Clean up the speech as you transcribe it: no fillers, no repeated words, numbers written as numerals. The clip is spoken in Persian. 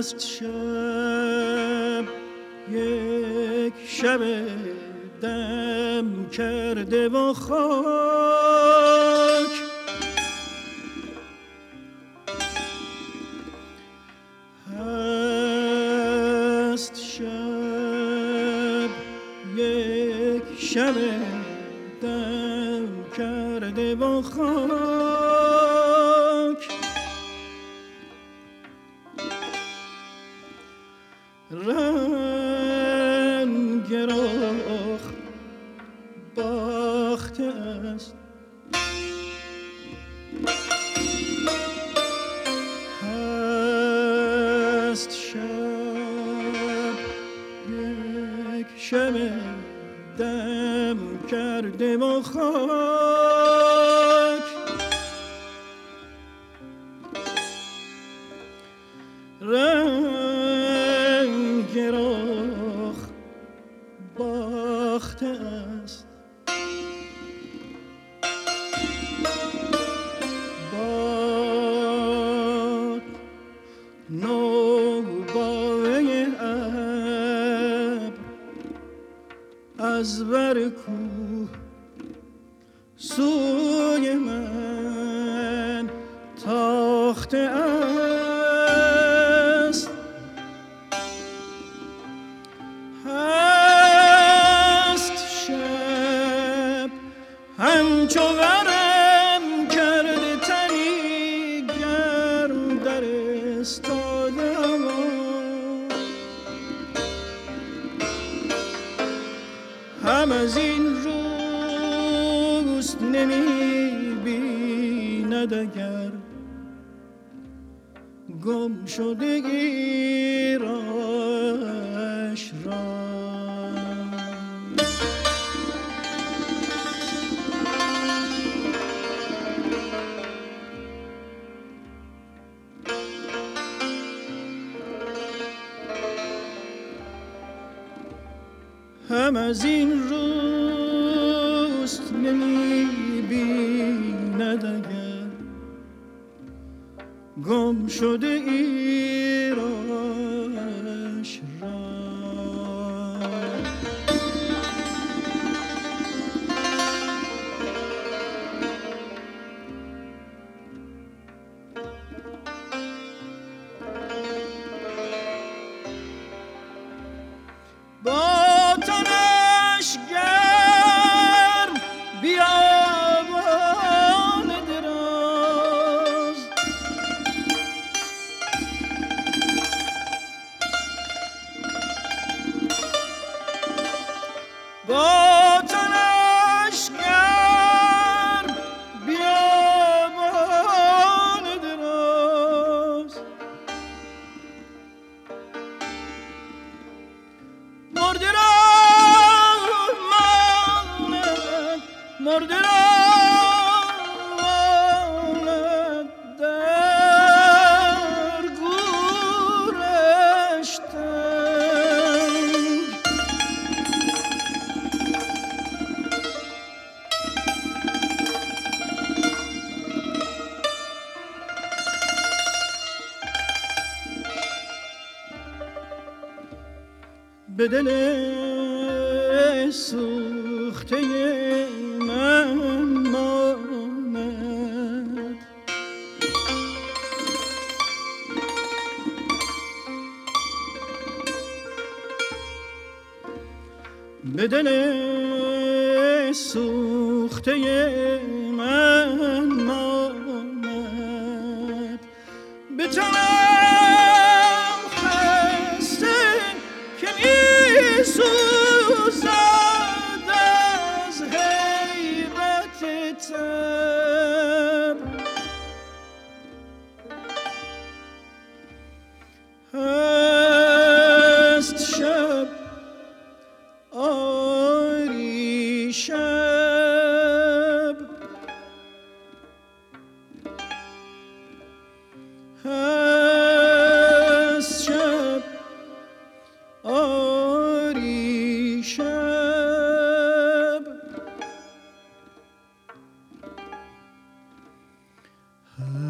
هست شب یک شب دم کرده و خاک، هست شب یک شب دم کرده و خاک، رنگ رخ باخته است، هست شب یک شب دم کرده و خاک، رنگ رخ باخته است، باد نوباره ابر از بر کوه سوی من تاخته است، هست شب همچو ورم کرده تنی گرم در استادم، هم از این روست نمی بیند اگر گم شده ایراش را. هم از این روست نمی بیند اگر گم شده ایراش را. به دل سوخته من ماند، به دل سوخته من ماند، به سوزد از حیرت تب، هست شب آری شب، هست شب آری شب،